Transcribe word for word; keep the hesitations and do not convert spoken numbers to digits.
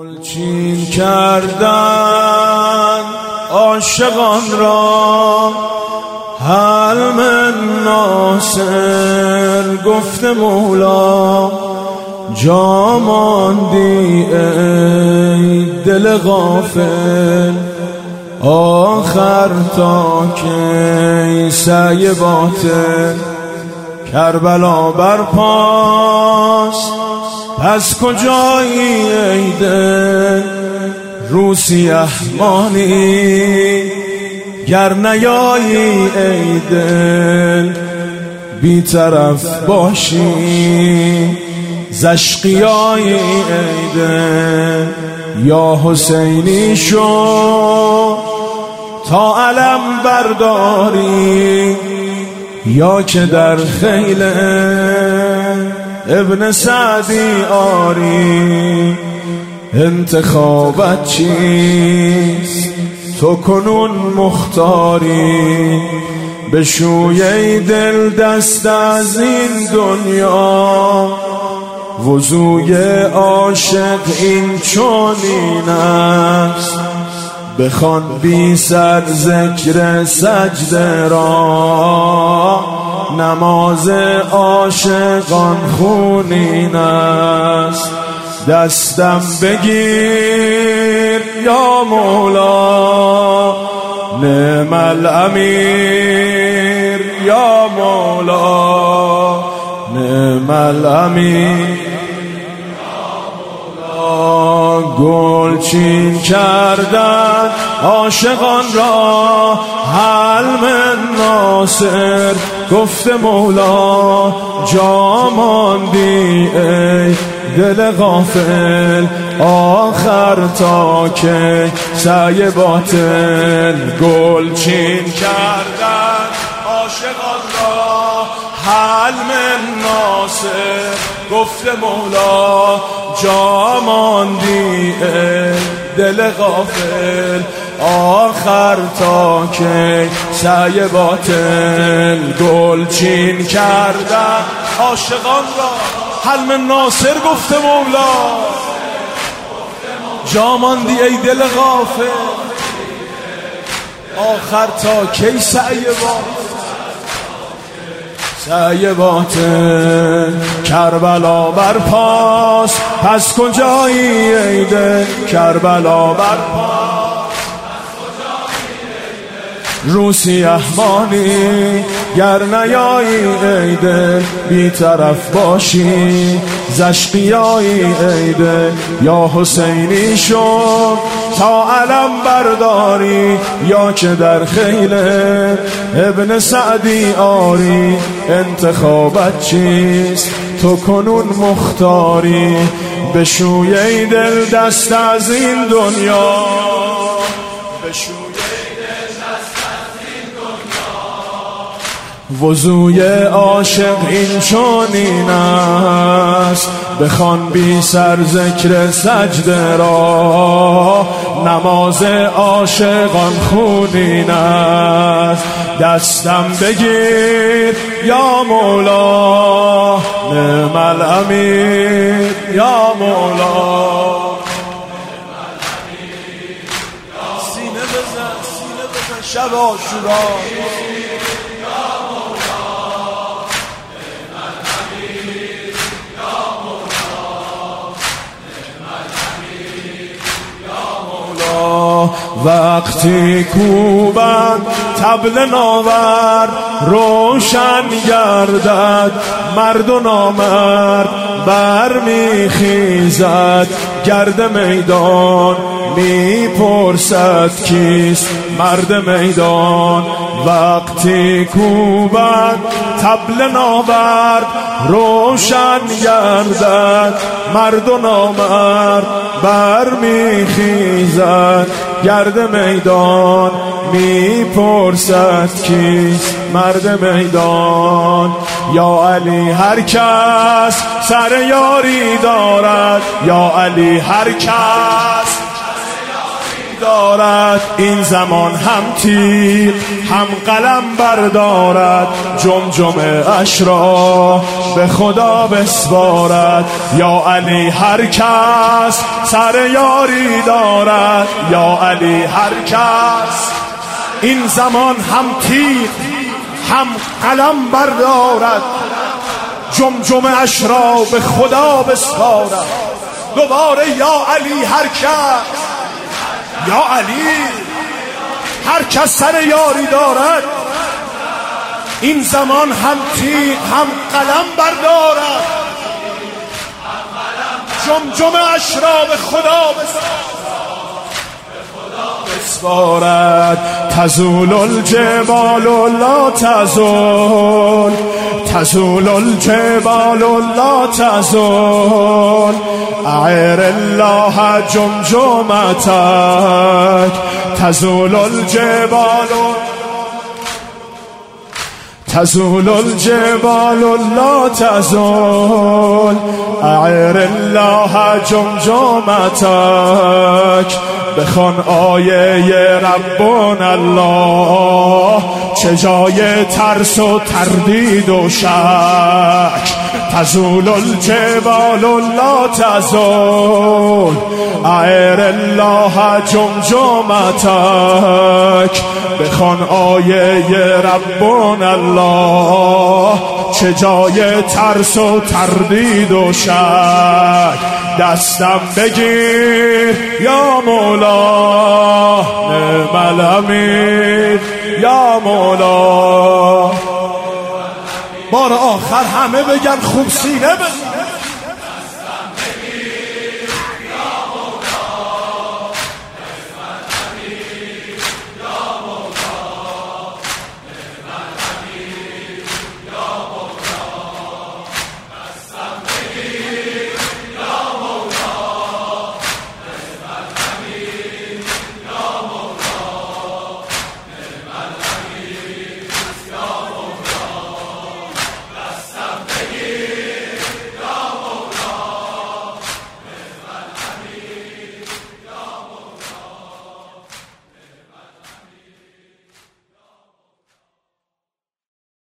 گلچین کردن عاشقان را حلم ناصر گفت مولا، جا ماندی ای دل غافل، آخر تا کی سعی باطل، کربلا برپاست پس کجایی ای دل، رو سیه مانی گر نیایی ای دل، بی طرف باشی زشقیایی ای دل، یا حسینی شو تا علم برداری، یا که در خیل ابن سعدی آری، انتخابت چیست تو کنون مختاری، بشوی دل دست از این دنیا، وضوی عاشق این چنین است، بخوان بی سر ذکر سجده را، نماز عاشقان خونین است، دستم بگیر یا مولا، نعم الامیر یا مولا، نعم الامیر یا مولا. گلچین کردن عاشقان را حلم ناصر گفت مولا، جا ماندی ای دل غافل، آخر تا که سعی باطل، گلچین کردن عاشقان را حلم ناصر گفت مولا، جا ماندی ای دل غافل، آخر تا که سعی باطل، گلچین کردن عاشقان را حلم ناصر گفت مولا، جا ماندی ای دل غافل، آخر تا کی سعی باطل، سعی باطل، کربلا برپاست پس کجایی ای دل، کربلا برپاست رو سیه مانی گر نیایی ای دل، بی طرف باشی زشقیایی ای دل، یا حسینی شو تا علم برداری، یا که در خیل ابن سعدی آری، انتخابت چیست تو کنون مختاری، بشوی ای دل دست از این دنیا، بشوی وضوی عاشق این چنین است، بخوان بی سر ذکر سجده را، نماز عاشقان خونین است، دستم بگیر یا مولا، نعم الامیر یا مولا، سینه بزن سینه بزن شب عاشورا، وقتی کوبند طبل ناورد روشن گردد، مرد و نامرد برمیخیزد، گرد میدان میپرسد کیست مرد میدان، وقتی کوبند طبل ناورد روشن گردد، مرد و نامرد برمیخیزد، گرد میدان میپرسد کیست مرد میدان، یا علی هر کس سر یاری دارد، یا علی هر کس دارد، این زمان هم تیغ هم قلم بردارد، جمجمه اش را به خدا بسپارد. یا علی هر کس سر یاری دارد، یا علی هر کس این زمان هم تیغ هم قلم بردارد، جمجمه اش را به خدا بسپارد. دوباره یا علی هر کس، یا علی هر کس سر یاری دارد، این زمان هم تیغ هم قلم بردارد، جمجمه اش را به خدا بسپارد. تزول الجبال لا تزول، تزول الجبال لا تزول، اعر الله جمجمتك. تزول الجبال تزول الجبال لا تزول، اعر الله جمجمتك. بخوان آیه ربنا الله، چه جای ترس و تردید و شک. تزول الجبال لا تزول، اعر الله جمجمتك. بخوان آیه ربنا الله، چه جای ترس و تردید و شک. دستم بگیر یا مولا، نعم الامین یا مولا. بار آخر همه بگن خوب سینه بزن.